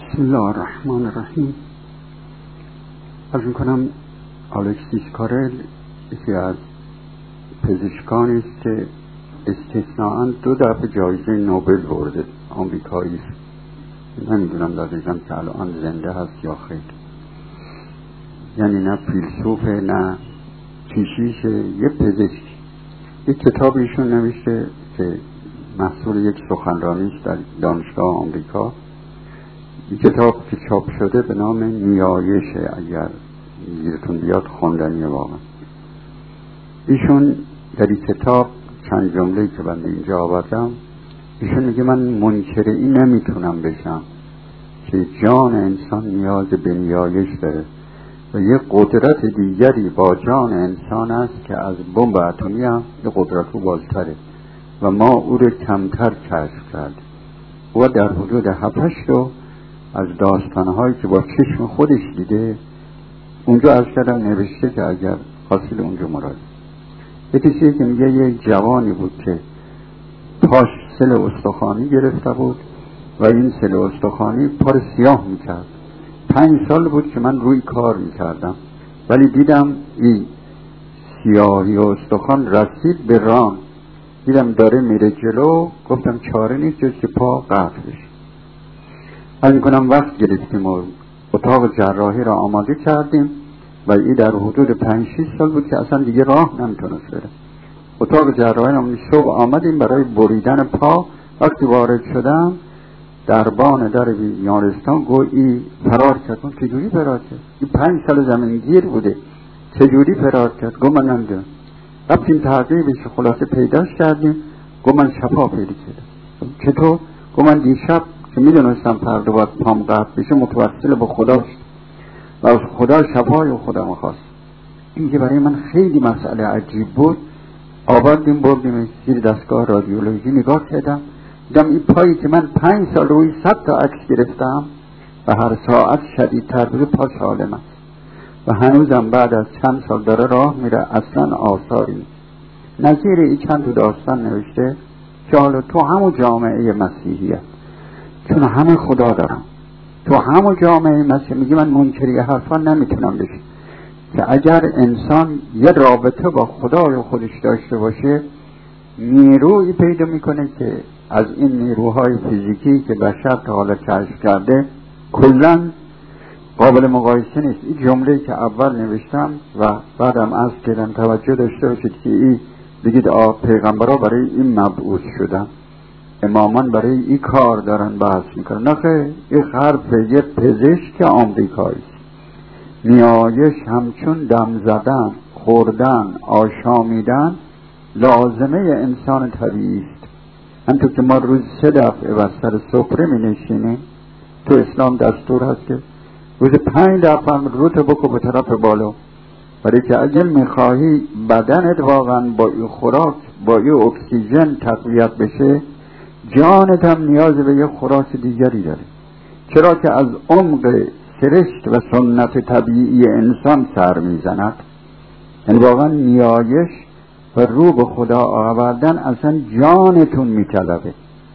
بسم الله الرحمن الرحیم. از میکنم الکسیس کارل یکی از پزشکانی است که استثناءً 2 دفعه جایزه نوبل برده، آمریکایی است. نمیدونم دقیقاً که الان زنده هست یا خیر. یعنی نه فیلسوف نه کشیش، یه پزشک. یک کتاب ایشون نوشته که محصول یک سخنرانی است در دانشگاه آمریکا. این کتاب که چاپ شده به نام نیایشه، اگر گیرتون بیاد خوندنیه واقعا. ایشون در این کتاب چند جمله که بنده اینجا آوردم، ایشون میگه من منکر این نمیتونم بشم که جان انسان نیاز به نیایش داره و یه قدرت دیگری با جان انسان است که از بمب اتمی هم یه قدرت رو بالاتره و ما او رو کمتر کشف کرد. و در حدود 7-8 رو از داستانهایی که با چشم خودش دیده اونجا از کردم نوشته که اگر حاصل اونجا مراد. یه کسی که میگه یه جوانی بود که پاش سل استخوانی گرفته بود و این سل استخوانی پار سیاه میکرد. 5 سال بود که من روی کار میکردم ولی دیدم این سیاهی استخوان رسید به ران، دیدم داره میره جلو، گفتم چاره نیست جز که پا قطع بشه. از میکنم وقت گرفتیم و اتاق جراحی را آماده کردیم و این در حدود 5-6 سال بود که اصلا دیگه راه نمیتونست بره. اتاق جراحی را صبح آمدیم برای بریدن پا. وقتی وارد شدم دربان در بیمارستان گویی فرار کرد. چجوری فرار کرد؟ این 5 سال زمینگیر بوده، چجوری فرار کرد؟ گفت من نمیدونم. رفتیم تعقیبش، خلاصه پیداش کردیم. گفت من شفا پیدا کردم. چطور؟ گفت من دیشب که میدونستم فردا باید پام قطع بشه متوسل به خدا شد و از خدا شفای و خدا مخواست. این که برای من خیلی مسئله عجیب بود. آوردیم بردیم زیر دستگاه رادیولوژی، نگاه کردم دیدم این پایی که من 5 سال روی 100 تا عکس گرفتم و هر ساعت شدیدتر بوده، پا سالم است و هنوزم بعد از چند سال داره راه میره، اصلا آثاری. نظیر این چند داستان نوشته که حالا تو همون جامعه مسیحیه، چون همه خدا دارم، تو همون جامعه مسیحی میگه من منکری حرفا نمیتونم بشه که اگر انسان یه رابطه با خدای خودش داشته باشه نیرویی پیدا میکنه که از این نیروهای فیزیکی که بشر تا حالا کشف کرده کلن قابل مقایسه نیست. این جمله که اول نوشتم و بعدم از کردم توجه داشته باشید که این بگید پیغمبرها برای این مبعوث شدن، امامان برای این کار دارن بحث میکنن. نخه این حرف یه پزشک آمریکایی است. نیایش همچون دم زدن، خوردن، آشامیدن لازمه انسان طبیعی است. همطور که ما روز 3 دفعه بر سر سفره می نشینیم، تو اسلام دستور هست که روز 5 دفعه هم روت بکو به طرف بالا، برای که اگه میخواهی بدنت واقعا با این خوراک با این اکسیژن تقویت بشه، جانت هم نیاز به یه خوراک دیگری داره. چرا که از عمق سرشت و سنت طبیعی انسان سر میزند. یعنی واقعا نیایش و رو به خدا آوردن اصلا جانتون میطلبه.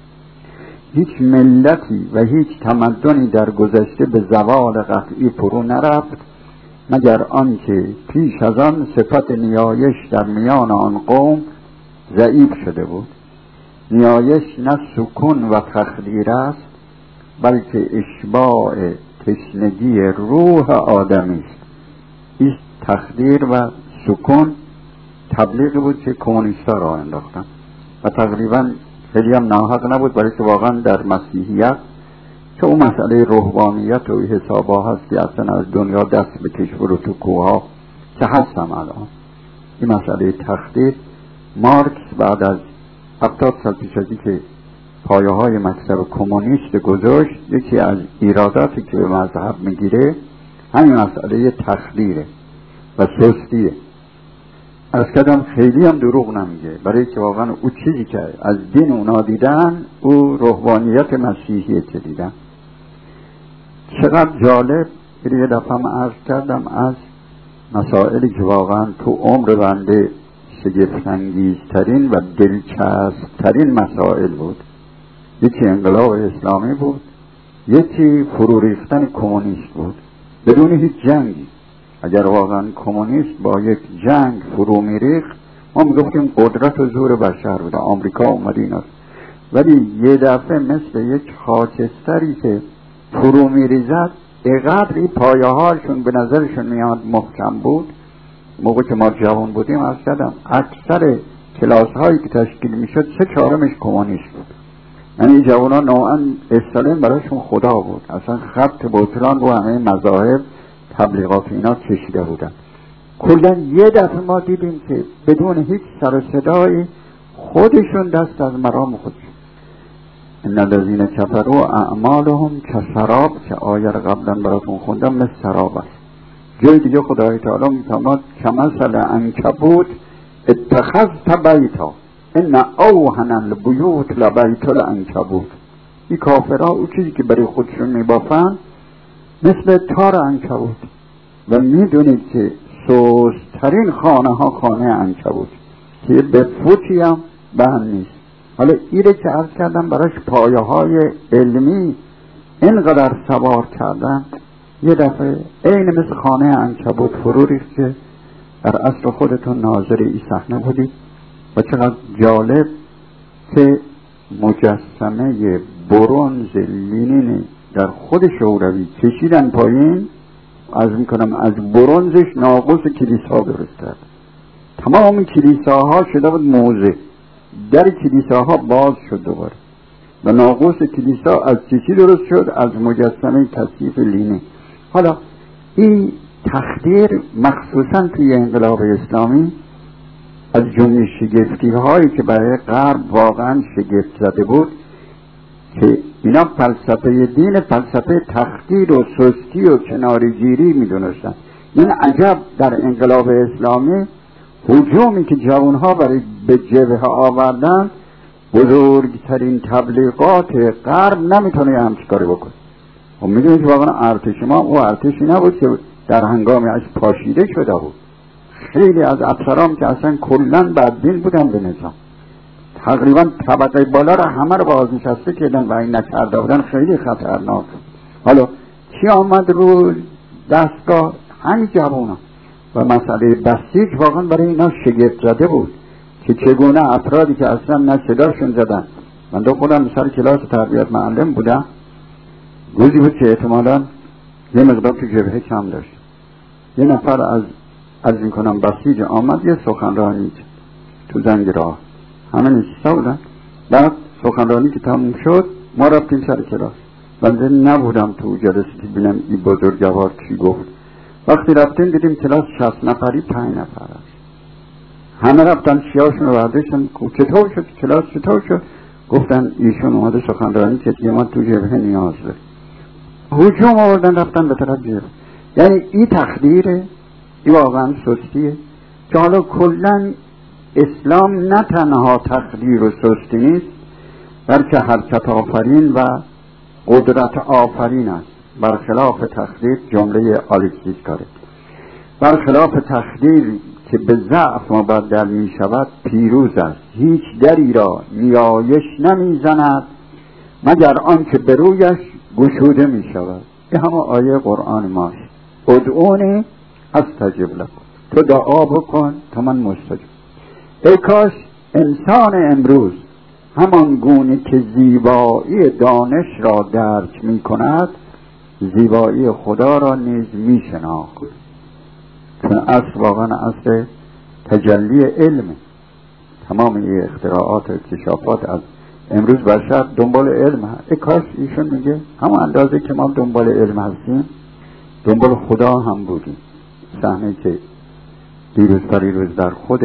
هیچ ملتی و هیچ تمدنی در گذشته به زوال قطعی فرو نرفت مگر آنکه پیش از آن صفت نیایش در میان آن قوم ضعیف شده بود. نیایش نه سکون و تخدیر است بلکه اشباع تشنگی روح آدمی است. این تخدیر و سکون تبلیغ بود که کمونیستا را انداختن و تقریبا خیلی هم ناحق نبود، برای که واقعا در مسیحیت که اون مسئله روحانیت و حسابا هست که اصلا از دنیا دست بکش برو تو کوها که هستم الان. این مسئله تخدیر مارکس بعد از 70 سال پیش از که پایه های مکتب کمونیست گذاشت، یکی از ایراداتی که به مذهب میگیره همین مسئله تخدیره و سستیه. از کدام خیلی هم دروغ نمیگه، برای که واقعا او چیزی که از دین اونا دیدن او روحانیت مسیحیه که دیدن. چقدر جالب. یه دفعه هم عرض کردم از مسائلی که واقعا تو عمر بنده شگفت‌انگیزترین و دلچسب‌ترین مسائل بود. یکی انقلاب اسلامی بود، یکی فرو ریختن کمونیست بود بدون هیچ جنگی. اگر واقعا کمونیست با یک جنگ فرو میریخت ما میگفتیم قدرت و زور بشر بود، آمریکا اومد اینا. ولی یه دفعه مثل یک خاکستری که فرو میریزد، اینقدر پایه هاشون به نظرشون میاد محکم بود. موقع که ما جوان بودیم از کردم اکثر کلاس هایی که تشکیل میشد 3/4 کمونیست بود. یعنی جوان ها نوعا استالین برایشون خدا بود، اصلا خط بطلان رو همه مذاهب تبلیغات اینا کشیده بودن. کلا یه دفعه ما دیدیم که بدون هیچ سر و صدایی خودشون دست از مرام خودشون. ان الذین کفروا اعمالهم کسراب، که آیه رو قبلا براتون خوندم، مثل سراب است. جای دیگه خدای تعالی میفرماد کمثل عنکبوت اتخذت بیتا ان اوهن البیوت لبیت العنکبوت. این کافرها اون چیزی که برای خودشون میبافن مثل تار عنکبوت، و میدونید که سوسترین خانه ها خانه عنکبوت که به فوتی هم بند نیست. حالا ایره که عرض کردم براش پایه های علمی اینقدر سوار کردن، یه دفعه عین مثل خانه عنکبوت فرو ریخت که در اصل خودتون ناظر این صحنه بودید. و چقدر جالب که مجسمه برنز لینین در خود شوروی کشیدن پایین، از میکنم از برنزش ناقوس کلیسا درست کرد. تمام کلیساها شده بود موزه، در کلیساها باز شد دوباره و ناقوس کلیسا از چیزی درست شد؟ از مجسمه کثیف لینین. حالا این تخدیر مخصوصا توی انقلاب اسلامی از جمله شگفتی هایی که برای غرب واقعا شگفت زده بود که اینا فلسفه دین فلسفه تخدیر و سستی و کناره‌گیری میدونستن. این عجب در انقلاب اسلامی هجومی که جوانها برای به جبهه آوردن، بزرگترین تبلیغات غرب نمیتونه همچی کاری بکنه. و میدونید واقعا ارتش ما او ارتشی نبود که در هنگامی از پاشیده شده بود. خیلی از افسران که اصلا کلن بدبین بودن به نظام، تقریبا طبقه بالا را همه رو بازنشسته کردن و این نکرده بودن، خیلی خطرناک. حالا کی آمد رو دستگاه؟ همین جوونا. و مسئله بسیج واقعا برای اینا شگفت زده بود که چگونه افرادی که اصلا نه صداشون زدن. من دو خودم سر کلاس تربیت معلم بودم، روزی بود که احتمالا یه مقدار تو جبهه کم داشت. یه نفر از میکنم بسیج آمد یه سخنرانی تو زنگ راه، همه نشسته بودن. بعد سخنرانی که تموم شد ما رفتیم سر کلاس. بنده نبودم تو جلسه که ببینم این بزرگوار چی گفت. وقتی رفتیم دیدیم کلاس 60 نفری 5 نفر است. همه رفتن شیاشون رو برداشتن. چطور شد کلاس؟ چطور شد؟ گفتن ایشون اومده سخنرانی که دیگه ما تو جبهه نیاز داریم. هجوم آوردن رفتن به طرف جبهه. یعنی این تخدیره، این واقعا سستیه که حالا کلن اسلام نه تنها تخدیر و سستی نیست، بلکه حرکت آفرین و قدرت آفرین است. برخلاف تخدیر، جمله الکسیس کاره، برخلاف تخدیر که به ضعف مبدل می شود پیروز است. هیچ دری را نیایش نمی زند مگر آن که به رویش گشوده می شود. این همه آیه قرآن ماست. ادعونی استجب لکم، تو دعا بکن تا من مستجب. ای کاش انسان امروز همان گونه که زیبایی دانش را درک می کند زیبایی خدا را نیز می شناخت، چون اصل واقعا اصل تجلی علم. تمام این اختراعات و اکتشافات از امروز بشر دنبال علم هست. ای کاش ایشون میگه همون اندازه که ما دنبال علم هستیم دنبال خدا هم بودیم. صحنه که دیروز پریروز در خود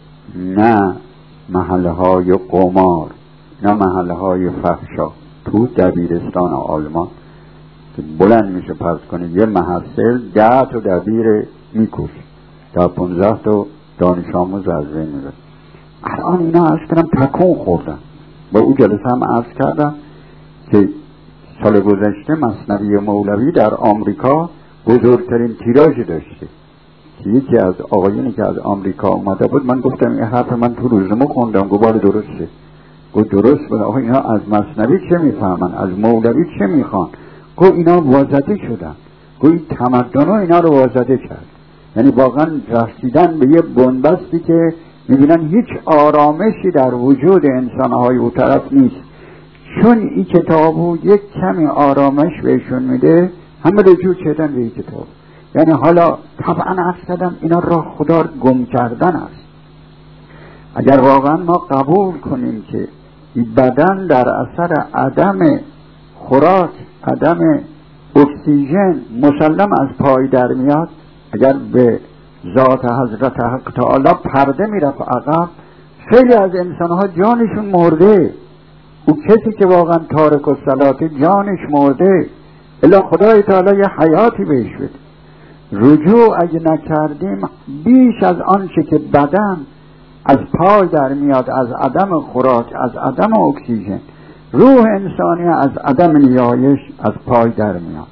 نه محله های قمار نه محله های فحشا تو دبیرستان آلمان که بلند میشه پس کنه یه محصل 10 تا دبیر میکوش، تا 15 تا دانش آموز از بین میبره. الان اینا عرض کردم تکون خوردن. با اون جلسه هم عرض کردم که سال گذشته مثنوی مولوی در آمریکا بزرگترین تیراژ داشته. یکی از آقایونی که از آمریکا اومده بود، من گفتم این حرف من تو روزنامه خوندم، گفت بله درسته. گفت درست بود. آقا اینا از مثنوی چه میفهمن؟ از مولوی چه میخوان؟ گو اینا وازده شدن، گوی تمدن اینا رو وازده کرد. یعنی واقعا رسیدن به یه بنبستی که میبینن هیچ آرامشی در وجود انسانهای اون طرف نیست. چون این کتابو یک کمی آرامش بهشون میده، همه رجوع کردن به این کتاب. یعنی حالا طبعا عرض کردم اینا را خدا گم کردن است. اگر واقعا ما قبول کنیم که بدن در اثر عدم خوراک، عدم اکسیژن مسلم از پای در میاد، اگر به ذات حضرت حق تعالی پرده میرفت عقب، خیلی از انسانها جانشون مرده. او کسی که واقعا تارک الصلات جانش مرده، الا خدای تعالی یه حیاتی بهش بده. رجوع اگه نکردیم بیش از آنچه که بدن از پای در میاد، از عدم خوراک، از عدم اکسیژن، روح انسانی از عدم نیایش از پای در میاد.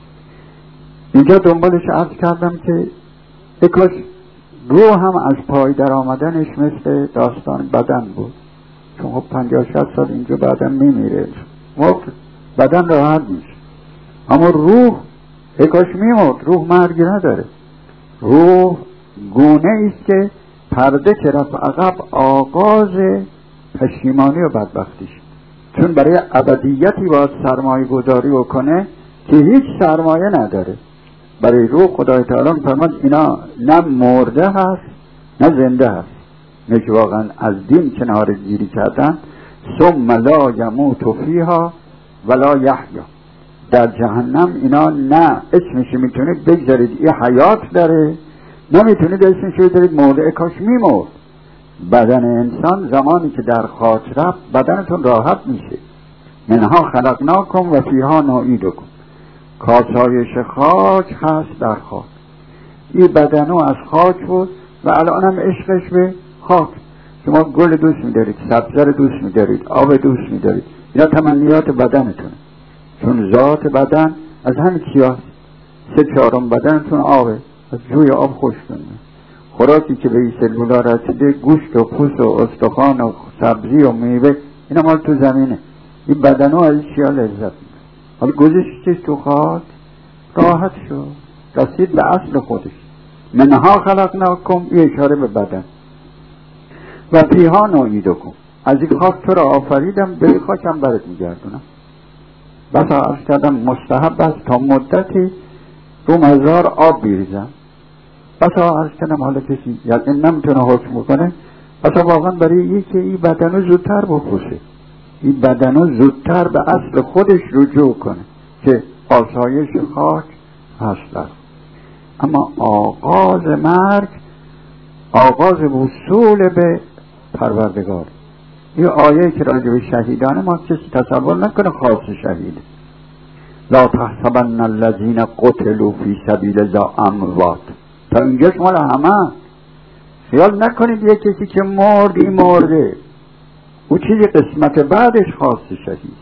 اینجا دنبالش عرض کردم که کاش روح هم از پای در آمدنش مثل داستان بدن بود. چون خب 50-60 سال اینجا بدن میمیره، بدن راحت میشه، اما روح کاش میمرد. روح مرگی نداره. روح گونه ایست که پرده که رفت عقب آغاز پشیمانی و بدبختیش، چون برای ابدیتی باید سرمایه گذاری بکنه که هیچ سرمایه نداره. برای روح خدای تعالی فرمود اینا نه مرده هست نه زنده هست، نه که واقعا از دین کنار گیری کردن. ثم لا یموت فیها ولا یحیا. در جهنم اینا نه اسمش میتونید بگذارید این حیات داره، نمیتونید اسمش بگذارید مرده. کاش میمرد. بدن انسان زمانی که در خاک رفت بدنتون راحت میشه. منها خلقناکم و فیها نعیدکم. کاسایش خاک هست در خاک. این بدنو از خاک بود و الان هم عشقش به خاک. شما گل دوست میدارید، سبزه دوست میدارید، آب دوست میدارید، اینا تمنیات بدنتونه. چون ذات بدن از همین چیاست. 3/4 بدنتون آبه، از جوی آب خوشتونه. خوراکی که به این سلولا رسیده گوشت و پوست و استخوان و سبزی و میوه، اینا مال تو زمینه. این بدنو از چیا لذت میده. حالا گذاشتش تو خاک، راحت شد، رسید به اصل خودش. منها خلقناکم، این اشاره به بدن. و فیها نعیدکم. از این خاک تو را آفریدم، به این خاک هم برات میگردونم. بسا عرض کردم مستحب است تا مدتی رو مزار آب بیریزم. بسا عرض کردم حالا کسی یعنی نمیتونه حکم بکنه، بسا واقعا برای یکی این بدنو زودتر بپوشه، این بدنو زودتر به اصل خودش رجوع کنه که آسایش خاک هست. اما آغاز مرگ آغاز وصول به پروردگار. این آیه که راجع به شهیدان ما کسی تصور نکنه خاص شهید. لا تحسبن الذين قتلوا في سبيل الله اموات. تا اینجاش مال همه. خیال نکنید یک کسی که مرد این مرده، او چیزی قسمت بعدش خاص شهید.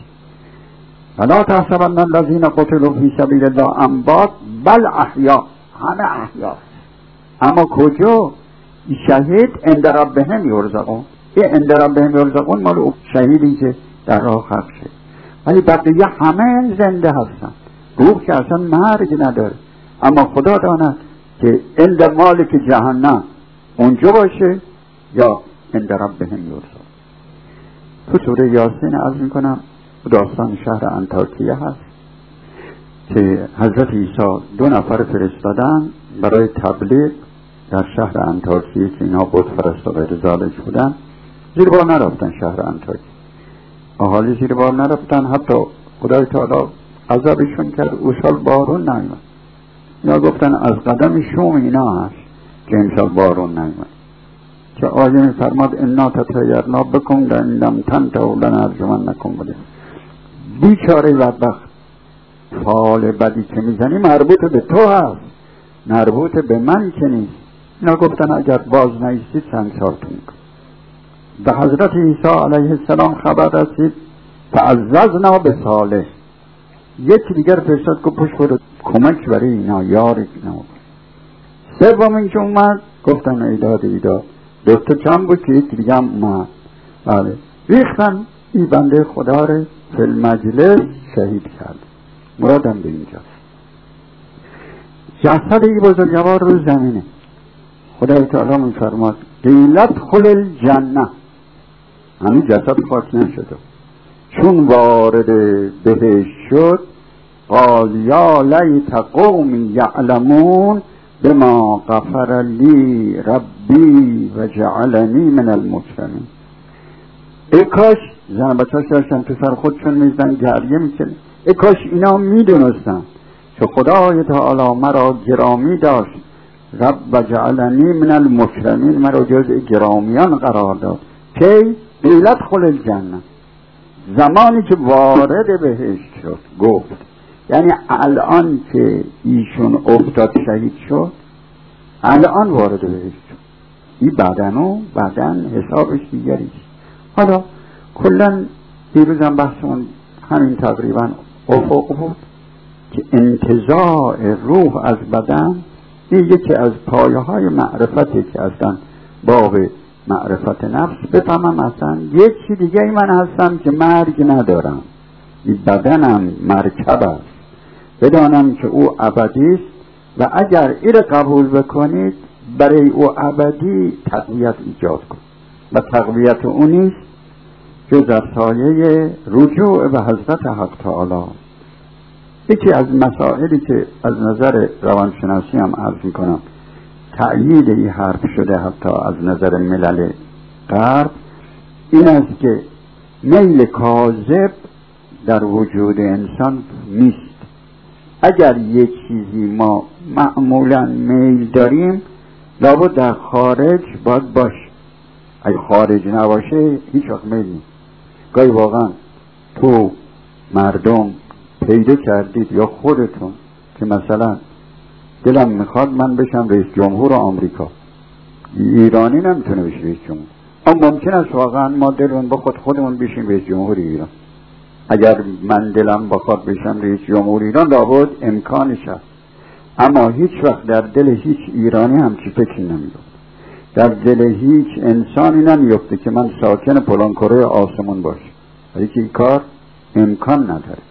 لا تحسبن الذين قتلوا في سبيل الله اموات بل احیا. همه احیا. اما کجا؟ شهید عند ربهم یرزقون. این عند ربهم یرزقون مال شهیدی که در راه خلق شد. ولی بقیه همه زنده هستن. روح که اصلا مرگ نداره. اما خدا داند که عند مالک جهنم اونجا باشه یا عند ربهم یرزقون. تو سوره یاسین عرض میکنم داستان شهر انطاکیه هست که حضرت عیسی 2 نفر فرستادن برای تبلیغ در شهر انطاکیه که اینا بت پرست و غیر ذالک بودن. زیر بار نرفتن شهر انطاکیه، اهالی زیر بار نرفتن، حتی خدای تعالی عذابشون کرد. او سال بارون نیامد. اینا گفتن از قدم شوم اینا هست که امسال بارون نیامد. که آیه میفرماد انا تطیرنا بکم لئن لم تنتهوا لنرجمنکم بده. بیچاره بدبخت، فال بدی که میزنی مربوط به تو هست، مربوط به من که نیست. اینا گفتن اگر باز نیستید سنگسارتون کن. به حضرت عیسی علیه السلام خبر رسید فعززنا به صالح. یکی دیگر فرستاد که پشت برو کمک برای اینا، یار اینا. سومین که اومد گفتن ایداد 2 تا کم بود که یکی دیگه هم اومد. بله ریختن این بنده خدا رو فی المجلس شهید کرد. مرادم به اینجاست. جسد این بزرگوار رو زمینه. خدای تعالی می‌فرماد قیلت خل الجنه، همین جسد خاک نشده، چون وارد بهشت شد قال یا لیت قومی یعلمون بما غفر لی ربی و جعلنی من المکرمین. ای کاش، زن بچه‌اش داشتن تو سر خودشون میزدن گریه میکنن، ای کاش اینا میدونستن که خدای تعالی مرا گرامی داشت، رب و جعلنی من المکرمین، مرا جزء گرامیان قرار داد. کی قیلت خل الجنه، زمانی که وارد بهشت شد. گفت یعنی الان که ایشون افتاد شهید شد، الان وارد بهشت شد. این بدن حسابش دیگریست. حالا کلن دیروزم بحثمون همین تقریبا افق بود که انتزاع روح از بدن این یکی از پایه های معرفته که اصلا باب معرفت نفس بفهمم اصلا یک چی دیگه ای من هستم که مرگ ندارم، این بدنم مرکب است، بدانم که او ابدی است و اگر این قبول بکنید برای او ابدی تقویت ایجاد کن و تقویت او نیست جز از سایه رجوع به حضرت حق تعالی. یکی از مسائلی که از نظر روانشناسی هم عرض میکنم تأیید این حرف شده حتی از نظر ملل غرب، این است که میل کاذب در وجود انسان نیست. اگر یک چیزی ما معمولا میل داریم لابد در خارج باید باشه، اگه خارج نباشه هیچ وقت میل نیست. گاهی واقعا تو مردم پیدا کردید یا خودتون که مثلا دلم میخواد من بشم رئیس جمهور آمریکا، ایرانی نمیتونه بشه رئیس جمهور، اما ممکن است واقعا ما دلمون بخواد خودمون بشیم رئیس جمهور ایران. اگر من دلم بخواد بشم رئیس جمهور ایران لابد امکانش هست، اما هیچ وقت در دل هیچ ایرانی همچی فکری نمیفته، در دل هیچ انسانی نمیفته که من ساکن فلان کره آسمون باشم، ولی که این کار امکان نداره.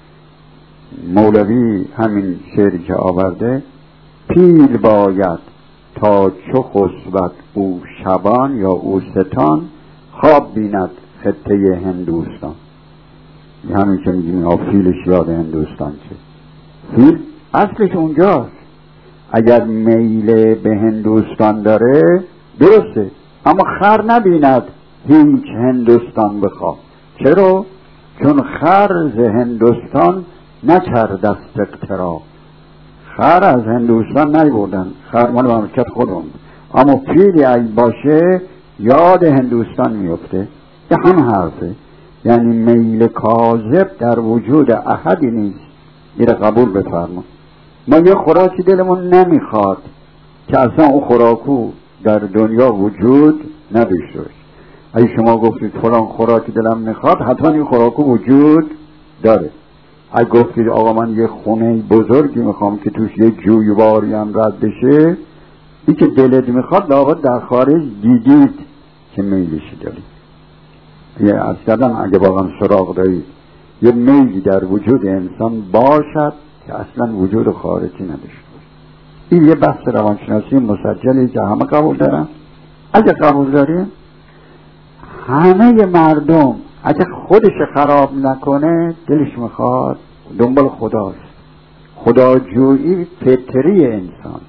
مولوی همین شعری که آورده، پیل باید تا چو خسبد او شبان یا او ستان، خواب بیند خطه هندوستان. همین که میگیم فیلش یاد هندوستان چه، فیل اصلش اونجاست. اگر میل به هندوستان داره درسته، اما خر نبیند هیچ هندوستان بخواه. چرا؟ چون خر ز هندوستان نکرد است اقترا. خر از هندوستان نیبردن، خر مال مملکت خودمون، اما پیلی ای باشه یاد هندوستان میفته. یه هم حرفه، یعنی میل کاذب در وجود احدی نیست. این قبول بفرما. ما یه خوراکی دلمون نمیخواد که اصلا اون خوراکو در دنیا وجود نداشته باشه. اگه شما گفتید فلان خوراکی دلم میخواد، حتما این خوراکو وجود داره. اگه گفتید آقا من یه خونه بزرگی میخوام که توش یه جویباری هم رد بشه، این که دلت میخواد لابد در خارج دیدید که میلشی دارید. یه اصلا اگه واقعا سراغ دارید یه میلی در وجود انسان باشد که اصلا وجود خارجی نداشته باشه. این یه بحث روانشناسی مسجلی که همه قبول دارن. اگه قبول داریم همه مردم اگه خودش خراب نکنه دلش میخواد دنبال خداست. خداجویی فطری انسان.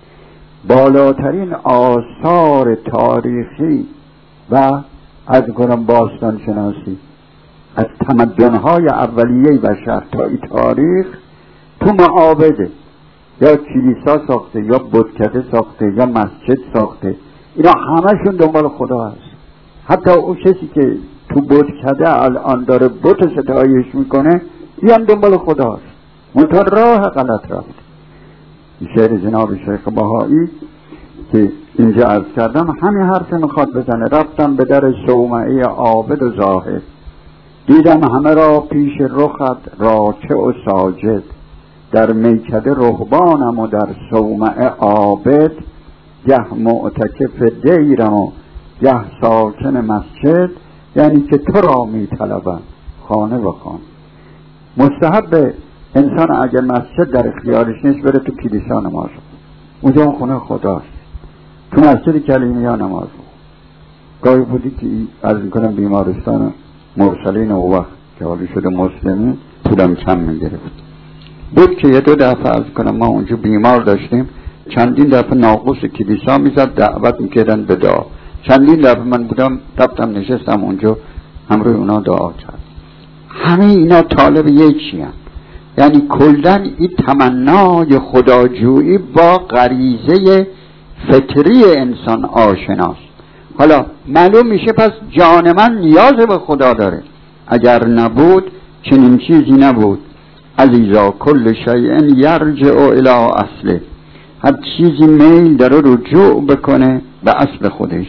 بالاترین آثار تاریخی و از گرم باستان شناسی از تمدن‌های اولیه بشر تا این تاریخ تو معابده، یا کلیسا ساخته یا بتکده ساخته یا مسجد ساخته، اینا همشون دنبال خدا هست. حتی اون کسی که تو بتکده الان داره بت ستایش میکنه این هم دنبال خداست، منتها راه غلط رفت. شعر جناب شیخ بهایی که اینجا عرض کردم همین حرف میخواد بزنه. رفتم به در صومعه عابد و زاهد، دیدم همه را پیش رخت راکع و ساجد، در میکده رهبانم و در صومعه عابد، گه معتکف دیرم و گه ساکن مسجد، یعنی که تو را میطلبم خانه و خانه. مستحب انسان اگر مسجد در اختیارش نیست بره تو کلیسا نماز اونجا خونه خداست، تو مسجد کلیمیا نماز. گاهی بودی که از میکنم بیمارستان مرسلین و وقت که حالی شده مسلمین پولم کم میگرفت بود که یه 2 دفعه از کنم ما اونجا بیمار داشتیم، چندین دفعه ناقوس کلیسا میزد دعوت میکردن به دعا. چندین دفعه من بودم رفتم نشستم اونجا همروی اونا دعا کرد. همه اینا طالب یکیه، یعنی کلن این تمنای خداجویی با غریزه فطری انسان آشناست. حالا معلوم میشه پس جان من نیاز به خدا داره، اگر نبود چنین چیزی نبود. عزیزا کل شیء یرجع الی اصله، هر چیزی میل داره رجوع بکنه به اصل خودش.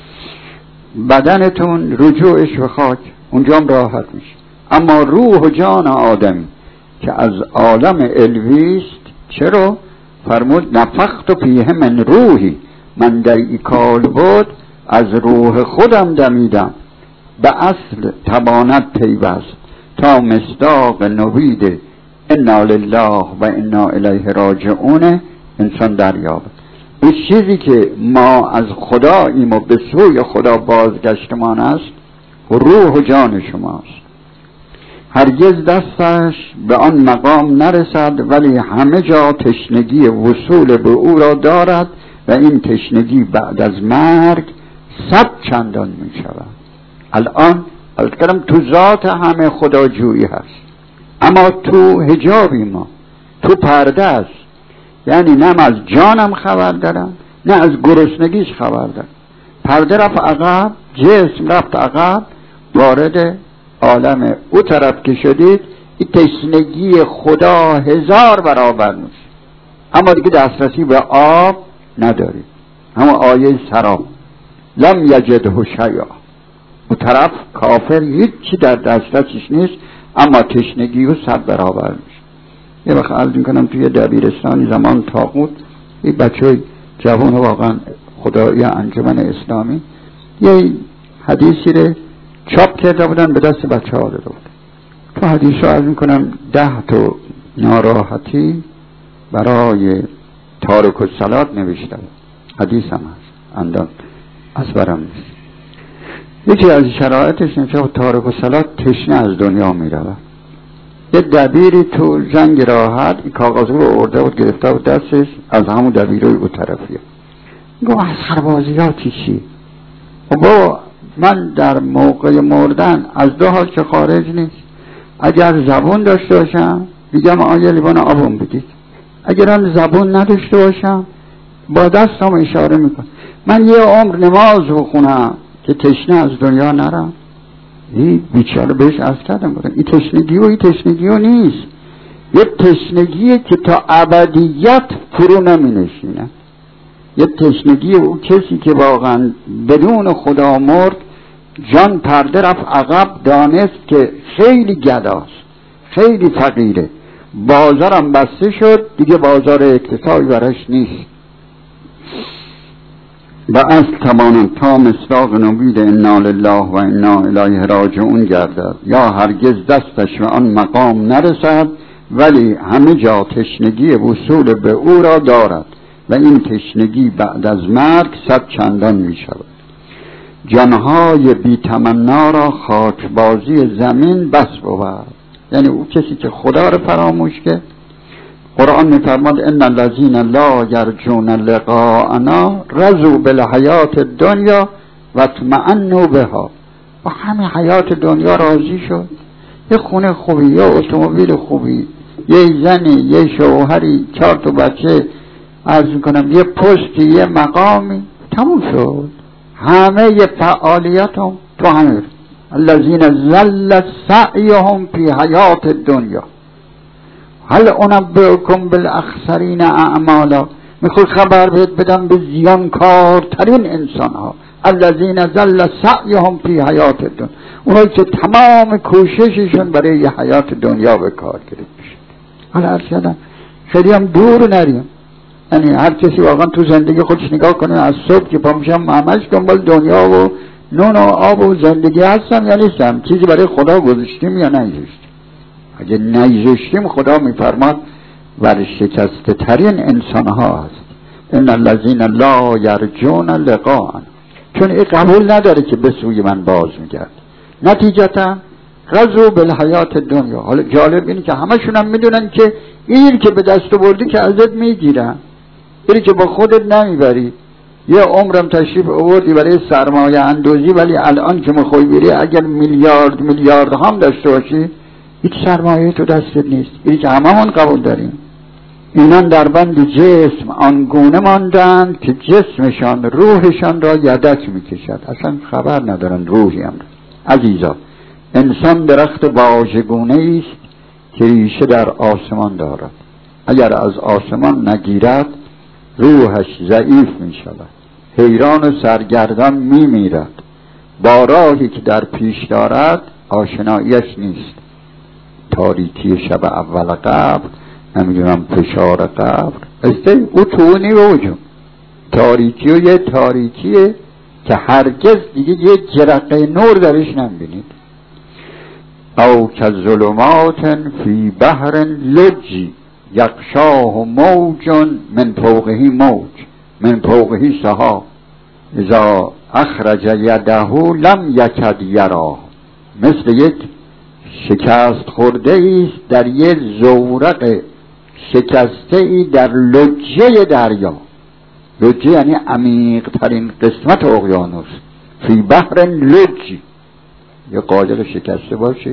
بدنتون رجوعش به خاک، اونجا راحت میشه. اما روح و جان آدمی که از عالم الویست، چرا؟ فرمود نفخت فیه من روحی، من در ایکال بود از روح خودم دمیدم، به اصل تبانت پیوست تا مصداق نوید انا لله و انا الیه راجعون انسان دریابد. این چیزی که ما از خداییم و به سوی خدا بازگشتمان است روح و جان شماست. هرگز دستش به آن مقام نرسد، ولی همه جا تشنگی وصول به او را دارد و این تشنگی بعد از مرگ 100 چندان می شود. الان الکرم تو ذات همه خداجویی هست، اما تو حجابی ما، تو پرده است. یعنی نه از جانم خبر دارم نه از گرسنگیش خبر دارم. پرده رفت عقب، جسم رفت عقب، وارد عالم او طرف که شدید این تشنگی خدا 1000 برابر میشه، اما دیگه دسترسی به آب ندارید. همون آیه سراب لم یجده شیئا، او طرف کافر هیچی در دسترسش نیست، اما تشنگی او 100 برابر میشه. یه وقت عرض میکنم توی دبیرستانی زمان طاغوت این بچه جوان واقعا خدایی انجمن اسلامی یه حدیثی رو چاپ کرده بودن به دست بچه ها داده بودن. تو حدیث رو عرض میکنم 10 تا ناراحتی برای تارک الصلات نوشته بود. حدیث هم هست، اندان از برم نیست. یکی از شرایطش نوشته تارک الصلات تشنه از دنیا میرود. یه دبیری تو جنگ راحت این کاغذ رو ارده بود گرفته بود دستش، از همون دبیروی او طرفیه. گفت از سربازیاتی چی؟ بابا من در موقع مردن از 2 حال که خارج نیست. اگر زبون داشته باشم بگم آیا لیوان آبون بدید، اگر هم زبون نداشته باشم با دستم اشاره میکنم. من یه عمر نماز بخونم که تشنه از دنیا نرم. این بیچاره بهش عرض کردم بودم این تشنگی و نیست، یه تشنگیه که تا ابدیت فرو نمی نشینه. یه تشنگی او کسی که واقعا بدون خدا مرد، جان پرده رفت عقب، دانست که خیلی گداست، خیلی فقیره، بازارم بسته شد، دیگه بازار اقتصادی برش نیست. و از تماما تا مصداق نوید انا لله و انا الیه راجعون گردد، یا هرگز دستش به آن مقام نرسد، ولی همه جا تشنگی وصول به او را دارد و این تشنگی بعد از مرگ 100 چندان می شود. جانهای بی تمنا را خاکبازی زمین بس بود. یعنی او کسی که خدا را فراموش کرد. قرآن می فرماد ان الذین لا یرجون لقاءنا رضوا بالحیات الدنیا و اطمئنوا بها. با همین حیات دنیا راضی شد، یه خونه خوبی، یه اتومبیل خوبی، یه زنی، یه شوهری، 4 تا بچه، عرض میکنم یه پستی، یه مقامی، تموم شد. همه یه فعالیت هم تو همه الذین ظل سعیهم فی حیات الدنیا هل انبئکم بالاخسرین اعمالا. میخوای خبر بهت بدم به زیانکارترین انسان ها، الذین ظل سعیهم فی حیات الدنیا، اونایی که تمام کوشششون برای یه حیات دنیا به کار گرفته میشه. حالا عرض کردم خیلی هم دور نریم، یعنی هر کسی واقعا تو زندگی خودش نگاه کنه، از صبح که پا میشم همش دنبال دنیا و نون و آب و زندگی هستم یا نیستم، چیزی برای خدا گذاشتیم یا نگذاشتیم. اگه نیزشتیم خدا میفرماد ورشکسته ترین انسان ها هست. ان الذین لا یرجون لقاء، چون این قبول نداره که به سوی من باز میگرد. نتیجتا رضوا بالحیات دنیا. حالا جالب اینه که همشون هم میدونن که این که به دست بردی که ازت میگیرن، این که با خودت نمیبری. یه عمرم تشریف آوردی برای سرمایه اندوزی، ولی الان که میخوای بری اگر میلیارد هم داشته باشی هیچ سرمایه تو دستت نیست. این که هممون قبول داریم. اینان در بند جسم آنگونه ماندند که جسمشان روحشان را یدک میکشد، اصلا خبر ندارن روحی هم. عزیزا، انسان درخت واژگونه است که ریشه در آسمان دارد. اگر از آسمان نگیرد روحش ضعیف می شود، حیران و سرگردان می میرد. با راهی که در پیش دارد آشناییش نیست. تاریکی شب اول قبر، نمیدونم فشار قبر، او تونی به وجود تاریکی و یه تاریکیه که هرگز دیگه یه جرقه نور درش نمیبینید. او که ظلمات فی بحر لجی یغشاه موج من فوقه موج من فوقه سحاب اذا اخرج یده لم یکد یراه. مثل یک شکست خورده ایست در یک زورق شکسته ای در لجه دریا. لجه یعنی عمیق ترین قسمت اقیانوس. فی بحر لجی، یه قالب شکسته باشه.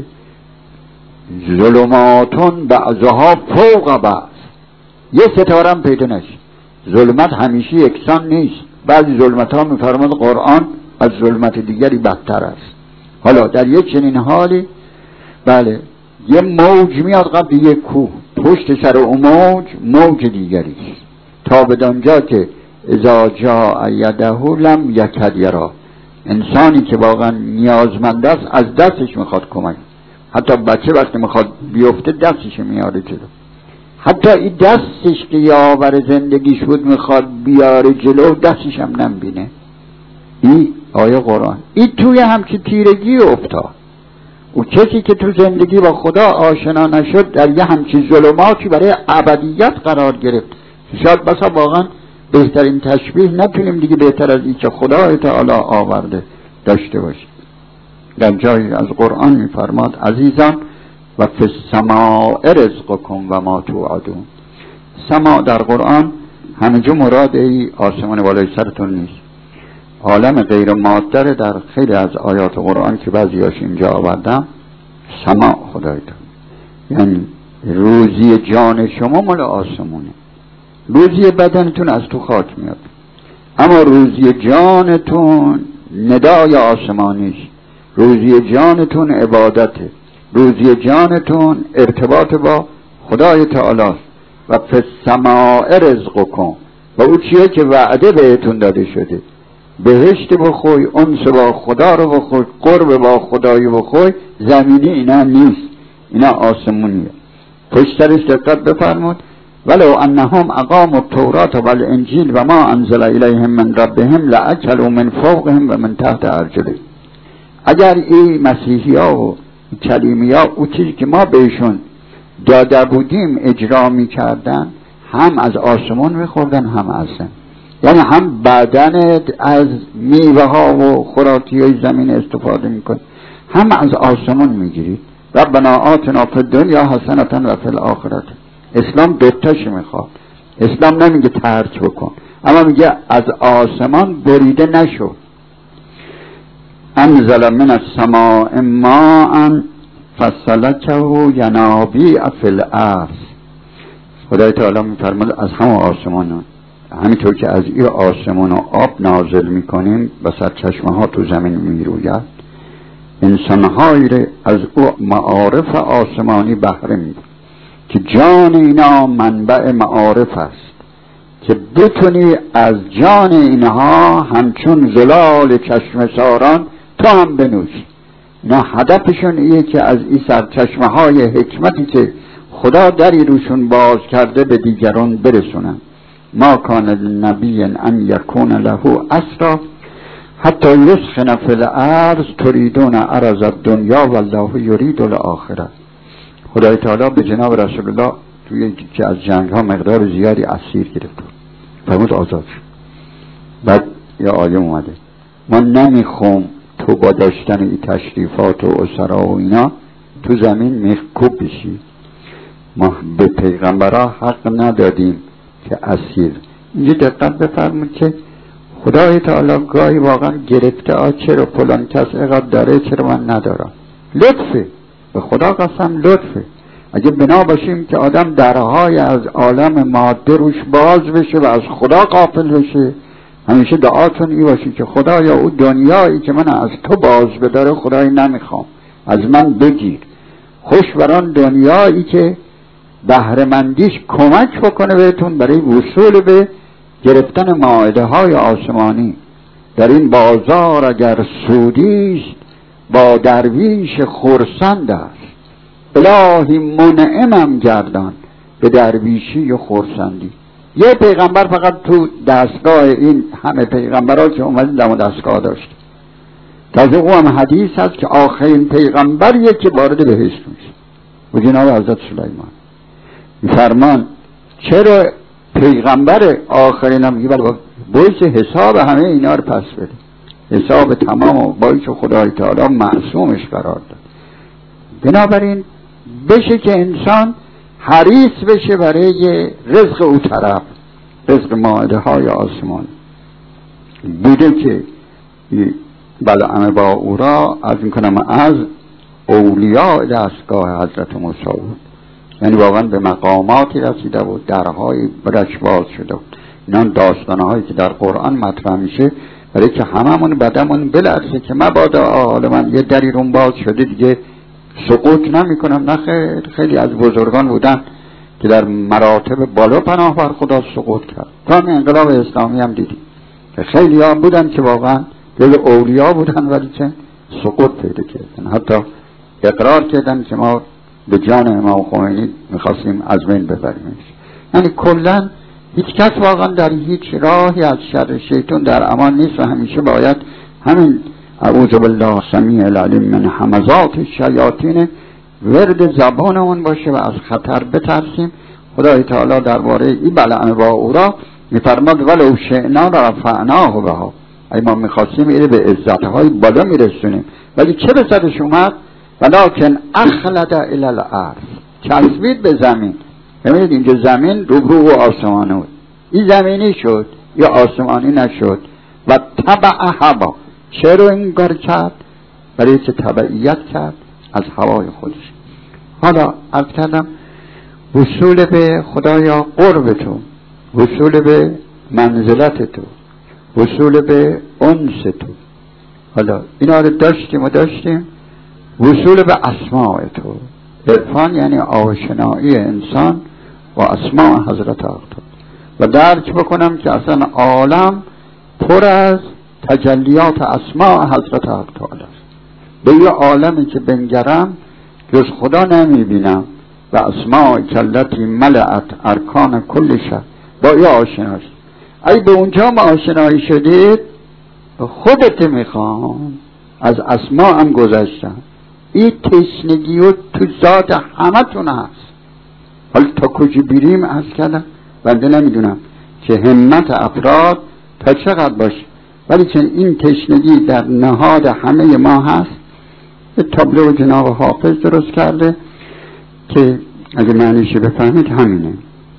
ظلماتون بعضها فوق بعض، یه ستاره هم پیدا نشه. ظلمت همیشه یکسان نیست. بعضی ظلمت ها میفرماد قرآن از ظلمت دیگری بدتر است. حالا در یک چنین حالی بله یه موج میاد قبل یک کوه، پشت سر اون موج دیگری است، تا بدانجا که اذا جاء یده لم یکد یرا. انسانی که واقعا نیازمند است از دستش میخواد کمک. حتی بچه وقتی میخواد بیفته دستش میاره جلو. حتی این دستش که یاور زندگیش بود میخواد بیاره جلو، دستش هم نمیبینه. این آیه قرآن. این توی همچی تیرگی افتاد. او کسی که تو زندگی با خدا آشنا نشد در یه همچی ظلماتی برای ابدیت قرار گرفت. شاید بسا واقعا بهترین تشبیه نتونیم دیگه بهتر از این که خدا تعالی آورده داشته باشیم. در جایی از قرآن میفرماد عزیزان و فی السماء رزقکم و ما توعدون. سما در قرآن همینجا مراد ای آسمان بالای سرتون نیست. عالم غیر مادر در خیلی از آیات قرآن که بعضیاش اینجا آوردم سما خدایتون، یعنی روزی جان شما مال آسمونه. روزی بدنتون از تو خاک میاد، اما روزی جانتون ندای آسمانیش. روزی جانتون عبادته، روزی جانتون ارتباط با خدای تعالی. و فی السماء رزقکم، و او چیه که وعده بهتون داده شده، بهشت بخوی، انس با خدا رو بخوی، قرب با خدای بخوی. زمینی اینا نیست، اینا آسمونیه. پشترش دقت بفرمود ولو انهم اقاموا التوراة والانجیل و ما انزل الیهم من ربهم لاکلوا من فوقهم و من تحت ارجلهم. اگر این مسیحی ها و کلیمی ها او چیزی که ما بهشون داده بودیم اجرا می کردن، هم از آسمان می خوردن هم از زمین. یعنی هم بدن از میوه ها و خوراکی های زمین استفاده می کن، هم از آسمان می گیرید. ربنا آتنا فی الدنیا حسنة و فی الآخرة. اسلام دوتاش می خواد. اسلام نمیگه ترک بکن، اما میگه از آسمان بریده نشو. انزل من السماء ماء فسلكه ینابیع فی الارض. خدای تعالی میفرماد از همه آسمان، همینطور که از این آسمان و آب نازل میکنیم و سرچشمه ها تو زمین میروید، انسانهایی از او معارف آسمانی بهره میبرند که جان اینا منبع معارف است، که بتونی از جان اینها همچون زلال چشم ساران تو هم بنوشی. اینا هدفشون ایه که از این سرچشمه های حکمتی که خدا دری روشون باز کرده به دیگران برسونن. ما کان لنبی ان یکون له اسرا حتی یسخن فی الارض تریدون عرض الدنیا والله یرید الاخره. خدای تعالی به جناب رسول الله توی یکی از جنگ ها مقدار زیادی اسیر گرفت، فرمود آزاد شد. بعد یه آیه اومده ما نمیخوام تو با داشتن این تشریفات و اسرا و اینا تو زمین میخکوب بشی. ما به پیغمبرها حق ندادیم که اسیر. اینجا دقت بفرمایید که خدای تعالی گاهی واقعا گرفته چرا فلان کس اینقدر داره چرا من ندارم. لطفه، به خدا قسم لطفه. اگه بنا باشیم که آدم درهای از عالم ماده روش باز بشه و از خدا غافل بشه، همیشه دعاتون ای باشی که خدایا او دنیایی که من از تو باز بداره خدای نمیخوام، از من بگیر. خوش بران دنیایی که بهره‌مندیش کمک بکنه بهتون برای وصول به گرفتن مائده های آسمانی. در این بازار اگر سودیست با درویش خرسند است، الهی منعمم گردان به درویشی و خرسندی. یه پیغمبر فقط تو دستگاه این همه پیغمبرها که اومدن دم و دستگاه داشت. تازه او هم حدیث هست که آخرین پیغمبریه که وارد بهشت میشه و جناب حضرت سلیمان. فرمان چرا پیغمبر آخرین هم میگه باید حساب همه اینا رو پس بده، حساب تمام و باید خدای تعالی معصومش قرار داد. بنابراین بشه که انسان حریص بشه برای رزق او طرف، رزق مائده های آسمان. بوده که بلعم با او را از این کنم از اولیاء دستگاه حضرت موسی بود، یعنی واقعا به مقاماتی رسیده بود، درهای برش باز شده بود. اینا داستانهایی که در قرآن مطرح میشه برای که هممون بدمون بلرزه که مبادا حالا من یه دری رون باز شده دیگه سقوط نمی کنم. نه خیلی از بزرگان بودن که در مراتب بالا پناه بر خدا سقوط کرد. تا انقلاب اسلامی هم دیدیم که خیلی ها بودن که واقعا جز اولیا بودن ولی چه سقوط پیدا کردن، حتی اقرار کردن که ما به جان امام خمینی میخواستیم از بین ببریمش. یعنی کلا هیچ کس واقعا در هیچ راهی از شر شیطان در امان نیست و همیشه باید همین اعوذ بالله السمیع العلیم من همزات الشیاطین ورد زبانمون باشه و از خطر بترسیم. خدای تعالی درباره این بلعم با او را میفرماد ولو شئنا لرفعناه بها، اگه ما میخواستیم اینو به عزتهای بالا میرسونیم، ولی چه به سرش اومد؟ ولکن اخلد الی الارض، چسبید به زمین. ببینید اینجا زمین روبرو آسمانه بود، این زمینی شد یا آسمانی نشد. و تبع هوا، چرا این کار کرد؟ برای که تبعیت کرد از هوای خودش. حالا عرض کردم وصول به خدایا قرب تو، وصول به منزلت تو، وصول به انس تو. حالا اینا رو داشتیم وصول به اسماء تو. عرفان یعنی آشنایی انسان و اسماء حضرت اقدس و درک بکنم که اصلا عالم پر از تجلیات اسماء حضرت اقدس است. به یه عالمی که بنگرم جز خدا نمیبینم و اسماء کلتی ملعت ارکان کل شهر با یه آشناش. ای به اونجا ما آشنایی شدید خودت میخوام از اسماء هم گذشتم. این تشنگی و تو ذات همه تون هست. حالا تا کجا بریم از کردم بنده نمیدونم که همت افراد تا چقدر باشه، ولی چون این تشنگی در نهاد همه ما هست. به تابلو جناب حافظ درست کرده که اگه معنیشه بفهمید همینه،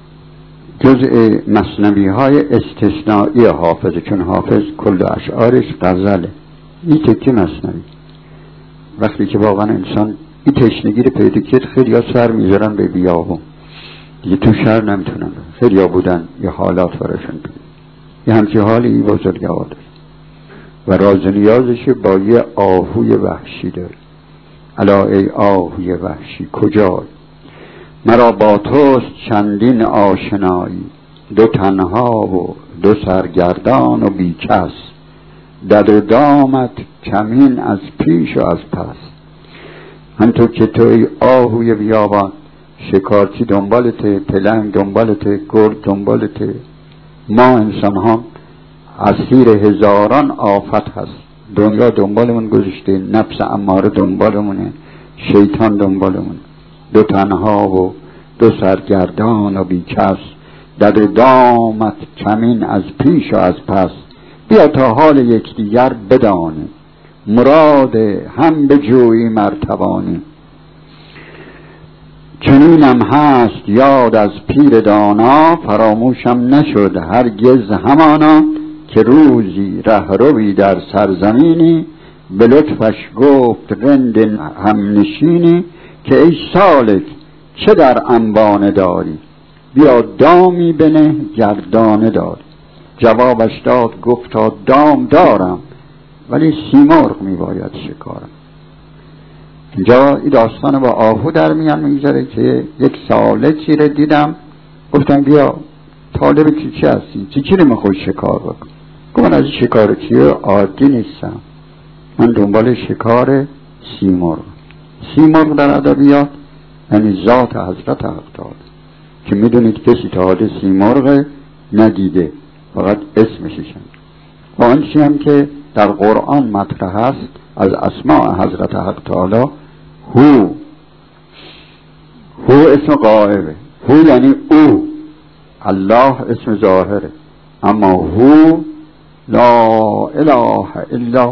جزء مثنوی های استثنایی حافظ، چون حافظ کل اشعارش غزله. این تکی مثنوی وقتی که واقعا انسان این تشنگی رو پیدا کرد، خیلی ها سر میذارن به بیابون دیگه تو شهر نمیتونن، خیلی ها بودن یه حالات براشون بید. یه همچه حالی این بزرگوار داره و راز نیازش با یه آهوی وحشی داره. الا ای آهوی وحشی کجای، مرا با توست چندین آشنایی، دو تنها و دو سرگردان و بیکس، دد و دامت کمین از پیش و از پس. همطور که تو ای آهوی بیابان، شکارچی دنبالته، پلنگ دنبالته، گرگ دنبالته، ما انسان ها اسیر هزاران آفت هست. دنیا دنبالمون گذاشته، نفس اماره دنبالمونه، شیطان دنبالمونه. دو تنها و دو سرگردان و بی کس، در دامت کمین از پیش و از پس. بیا تا حال یکدیگر بدانیم، مراد هم به جویی مرتبانی. چنینم هست یاد از پیر دانا، فراموشم نشد هرگز همانا. که روزی رهروی در سرزمینی، به لطفش گفت رند همنشینی. که ای سالک چه در انبانه داری، بیا دامی بنه گردانه داری. جوابش داد گفتا دام دارم، ولی سیمرغ می باید شکارم. اینجا این داستان با آهو در میان میگذاره که یک سالکی رو دیدم، گفتم بیا طالب چی هستی؟ چی رو میخوای شکار بکن؟ گفت من از شکار چیه عادی نیستم، من دنبال شکار سیمرغ. سیمرغ در ادبیات یعنی ذات حضرت حق تعالی، که میدونید کسی تا حال سیمرغ ندیده، فقط اسمش شنید. و آنچه هم که در قرآن مطرح است از اسماء حضرت حق تعالی، هو اسم غائبه، هو یعنی او، الله اسم ظاهره، اما هو لا اله الا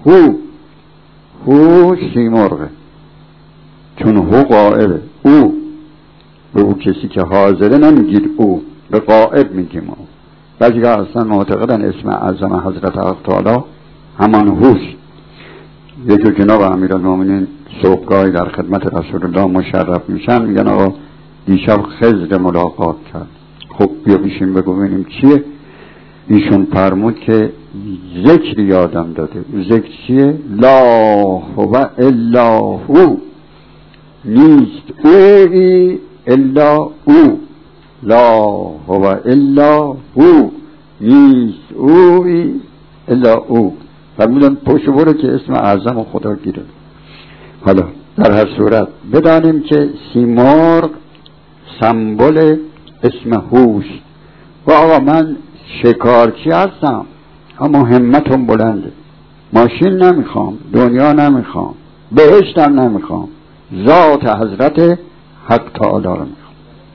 هو سیمرغه، چون هو غائبه. او به او کسی که حاضره نمیگید، او به غائب میگیم. او بعضی که اصلا معتقدن اسم اعظم حضرت حق تعالی همان هوست. یکی جناب امیرالمومنین صبحگاهی در خدمت رسول الله مشرف میشن، میگن آقا دیشب خضر ملاقات کرد. خب بیا بیشیم بگو ببینیم چیه. ایشون فرمود که ذکر یادم داده. ذکر چیه؟ لا هو الا هو، نیست اوی الا او. لا هو الا هو، نیست اوی الا او. فرمودن پشت برو که اسم اعظم خدا گیره. حالا در هر صورت بدانیم که سیمرغ سمبل اسم هوش. و آقا من شکارچی هستم، اما همتم بلنده، ماشین نمیخوام، دنیا نمیخوام، بهشتم نمیخوام، ذات حضرت حق تعالی رو میخوام.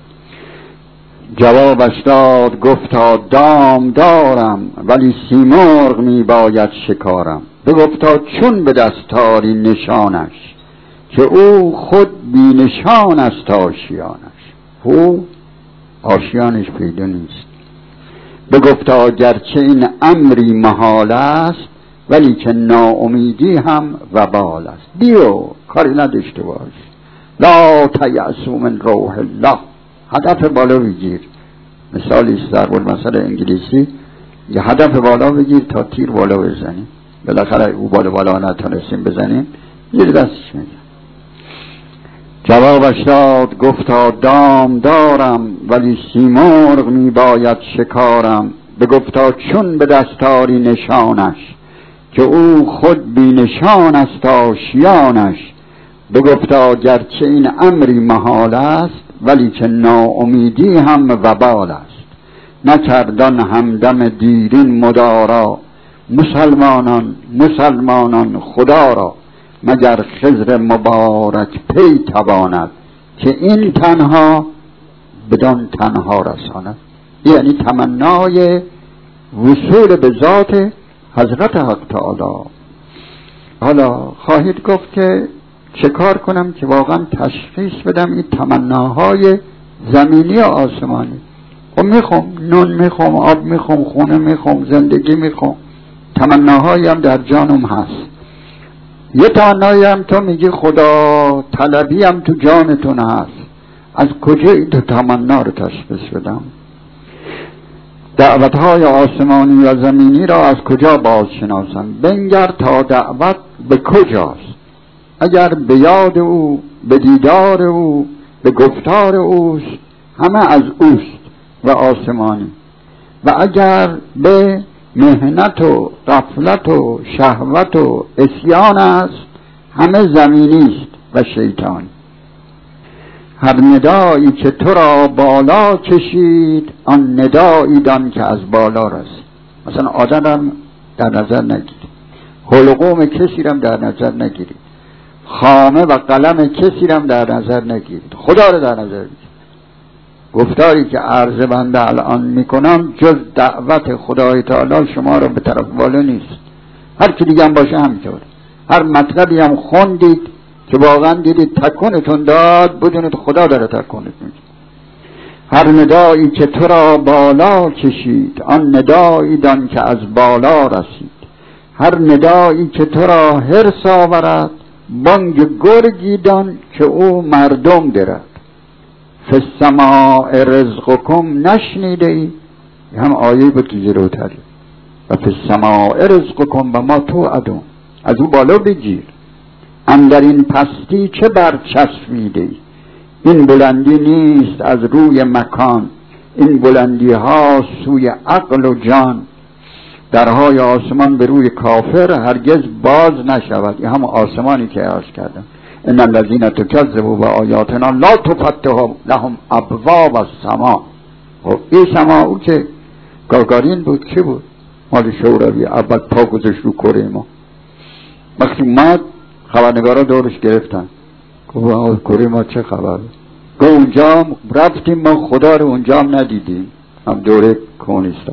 جوابش داد گفتا دام دارم، ولی سیمرغ میباید شکارم. بگفتا چون به دستاری نشانش، که او خود بی نشان است آشیانش. او آشیانش پیدا نیست. بگفتا گرچه این امری محال است، ولی که ناامیدی هم وبال است. بیو کاری نداشته باش، لا تیأسوا من روح الله. هدف بالا بگیر. مثالی ضرب المثل انگلیسی، یه هدف بالا بگیر تا تیر بالا بزنیم. بالاخره او بالا نتونستیم بزنیم، یه دستش میگه. جوابش داد گفتا دام دارم، ولی سیمرغ میباید شکارم. بگفتا چون به دستاری نشانش، که او خود بی نشان است آشیانش. بگفتا گرچه این امری محال است، ولی که ناامیدی هم وبال است. نکردن همدم دیرین مدارا، مسلمانان خدا را. مگر خضر مبارک پی تواند، که این تنها بدان تنها رساند. یعنی تمنای وصول به ذات حضرت حق تعالی. حالا خواهید گفت که چه کار کنم که واقعا تشخیص بدم این تمناهای زمینی و آسمانی. و میخوام نون، میخوام آب، میخوام خونه، میخوام زندگی، میخوام. تمناهایی هم در جانم هست. یه تمنایی هم تو میگی خدا طلبی هم تو جانتون هست. از کجا این تو تمنا رو تشخیص بدم؟ دعوتهای آسمانی و زمینی را از کجا باز شناسم؟ بنگر تا دعوت به کجاست. اگر به یاد او، به دیدار او، به گفتار اوست، همه از اوست و آسمانی. و اگر به مهنت و غفلت و شهوت و عصیان است، همه زمینی است و شیطانی. هر ندایی که تو را بالا کشید، آن ندایی دان که از بالا رسید. مثلا آدم هم در نظر نگیرید، حلقوم کسی هم در نظر نگیرید. خامه و قلم کسی رو در نظر نگیرید، خدا رو در نظر بگیرید. گفتاری که عرض بنده الان میکنم جز دعوت خدای تعالی شما رو به طرف بالا نیست. هر کی دیگه هم باشه همینطور. هر مطلبی هم خوندید که واقعا دیدید تکونتون داد، بدونید خدا داره تکونتون میده. هر ندایی که تو را بالا کشید، آن ندایی دان که از بالا رسید. هر ندایی که تو را حرص آورد، بانگ گرگی دان که او مردم درد. فی السماء رزقکم نشنیده ای، هم آیه بود که جلوتره. و فی السماء رزقکم و ما توعدون، از او بالا بگیر. اندر این پستی چه برچسبیده ای، این بلندی نیست از روی مکان، این بلندی ها سوی عقل و جان. درهای آسمان به روی کافر هرگز باز نشود. این هم آسمانی که عرض کردم. ان الذین تکذبوا بآیاتنا لا تفتح لهم ابواب السماء. این سما او که گاگارین بود چی بود؟ مال شوروی اول پا گذاشت رو کره ما. وقتی اومد خبرنگارا دورش گرفتن، گفت کره ما چه خبره؟ گفت اونجا رفتیم ما خدا رو اونجا هم ندیدیم، هم دوره کمونیستا.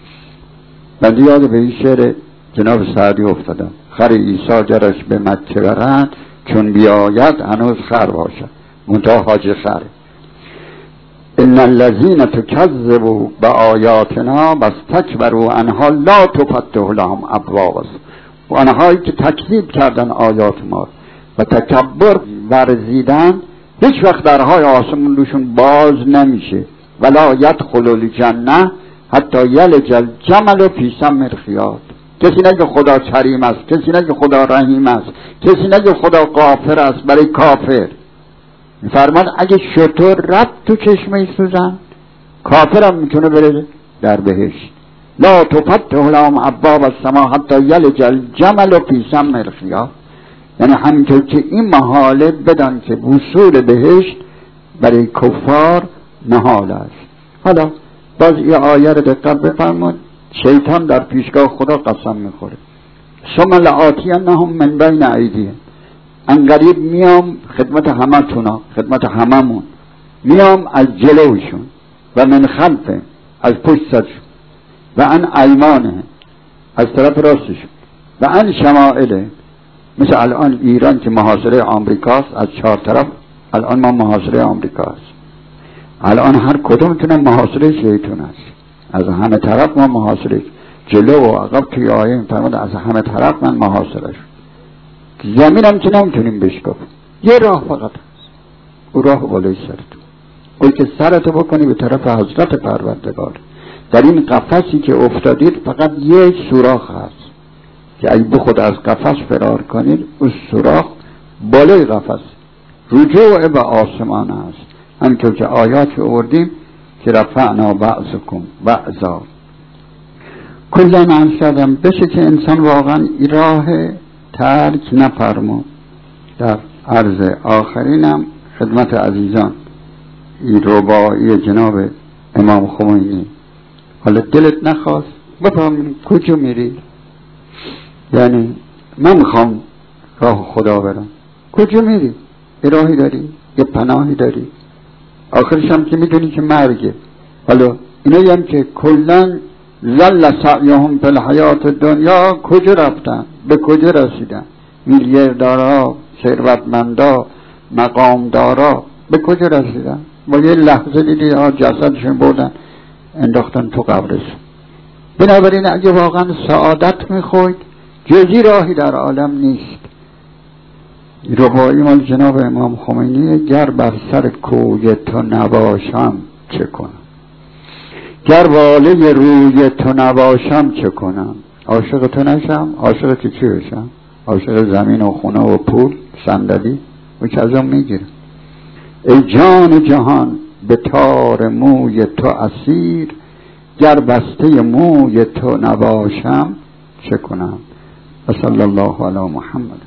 من یاد به این شعر جناب سعدی افتادم: خر عیسی گرش به مکه برند، چون بیاید هنوز خر باشد، منتها حاج خره. ان الذین تکذبوا بآیاتنا واستکبروا عنها لا تفتح لهم ابواب السماء. و آنهایی که تکذیب کردن آیات ما و تکبر ورزیدن، هیچ وقت درهای آسمون روشون باز نمیشه. ولا یدخل الجنه حتی یلج الجمل فی سم الخیاط. کسی نگه خدا کریم است، کسی نگه خدا رحیم است، کسی نگه خدا غافر است برای کافر. فرمان اگه شطور رفت تو چشمه سوزن، کافر هم میتونه بره در بهشت. لا تفتح لهم ابواب السماء حتی یلج الجمل فی سم الخیاط. یعنی همینطور که این محاله بدن که وصول بهشت برای کفار محال است. حالا باز این آیه رو دقت بفرمایید. شیطان در پیشگاه خدا قسم میخوره: ثم لآتینهم من بین ایدیهم. انقریب میام خدمت همتونا، خدمت هممون میام از جلوشون، و من خلفه از پشت سرشون، و ان ایمانه از طرف راستشون، و ان شمائله. مثل الان ایران که محاصره آمریکاست از 4 طرف، الان ما محاصره آمریکاست. الان هر کدومتون محاصره شیطان است. از همه طرف ما محاصره، جلو و عقب توی آیه فرمود از همه طرف من محاصره شد. زمین هم که نمیتونیم بشکافیم، یه راه فقط هست، او راه بالای سرتون، اوی که سرتو بکنی به طرف حضرت پروردگار. در این قفسی که افتادید فقط یک سوراخ هست که اگه بخود از قفس فرار کنید، اون سوراخ بالای قفس رجوع به آسمان است. همینطور که آیات آوردیم که رفعنا بعضکم بعضا. کلا من شدم بشه که انسان واقعا این راه ترک نفرما. در عرض آخرینم خدمت عزیزان این رباعی جناب امام خمینی، حالا دلت نخواست بفهم کجا میری، یعنی من میخوام راه خدا برم، کجا میری؟ یه راهی داری؟ یه پناهی داری؟ آخرش هم که میدونی که مرگه. حالا اینایی هم که کلن زل سعیهم فی الحیات دنیا کجا رفتن؟ به کجا رسیدن؟ میلیاردرها، ثروتمندا، مقامدارا به کجا رسیدن؟ با یه لحظه دیدی جسدشون بردن انداختن تو قبرشون. بنابراین اگه واقعا سعادت میخواید جزی راهی در عالم نیست. رباعی مال جناب امام خمینی: گر بر سر کوی تو نباشم چه کنم، گر واله روی تو نباشم چه کنم. عاشق تو نشم، عاشق تو چی بشم؟ عاشق زمین و خونه و پول صندلی و که از اون میگیرم. ای جان جهان به تار موی تو اسیر، گر بسته موی تو نباشم چه کنم. و صلی الله علی محمد.